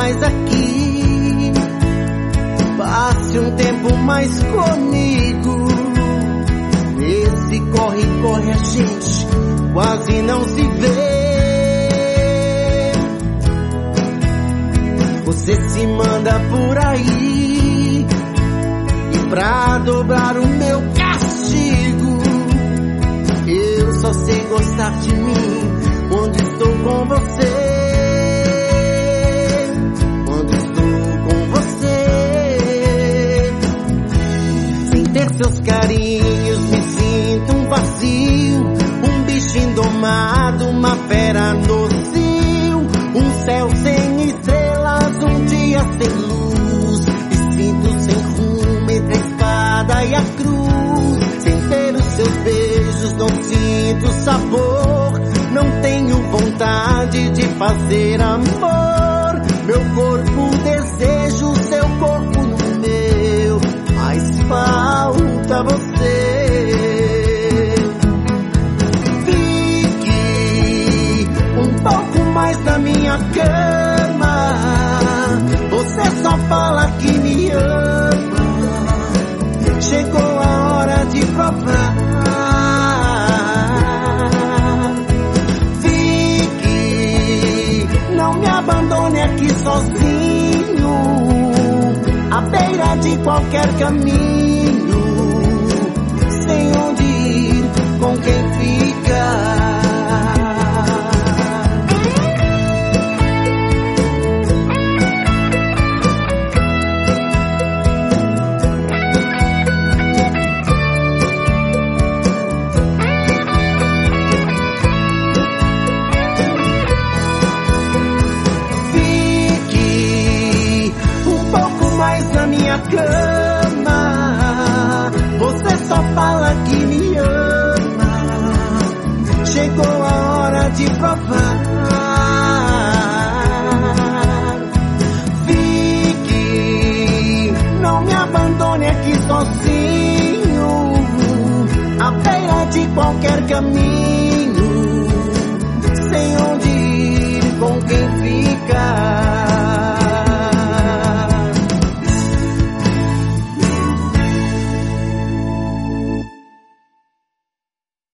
mais aqui. Passe um tempo mais comigo. Nesse corre-corre a gente quase não se vê. Você se manda por aí, e pra dobrar o meu castigo, eu só sei gostar de mim quando estou com você. Quando estou com você, sem ter seus carinhos me sinto um vazio, um bicho indomado, uma fera no cio, um céu sem estrelas, um dia sem luz. Me sinto sem rumo entre a espada e a cruz. Sem ter os seus beijos não sinto sabor, não tenho vontade de fazer amor. Meu corpo deseja seu corpo no meu, mas falta você. Fique um pouco mais na minha cama. Você só fala que me ama. Chegou a hora de provar. Fique, não me abandone aqui sozinho, à beira de qualquer caminho, sem onde ir, com quem ficar. Cama, você só fala que me ama. Chegou a hora de provar. Fique, não me abandone aqui sozinho, à beira de qualquer caminho, sem onde ir, com quem ficar.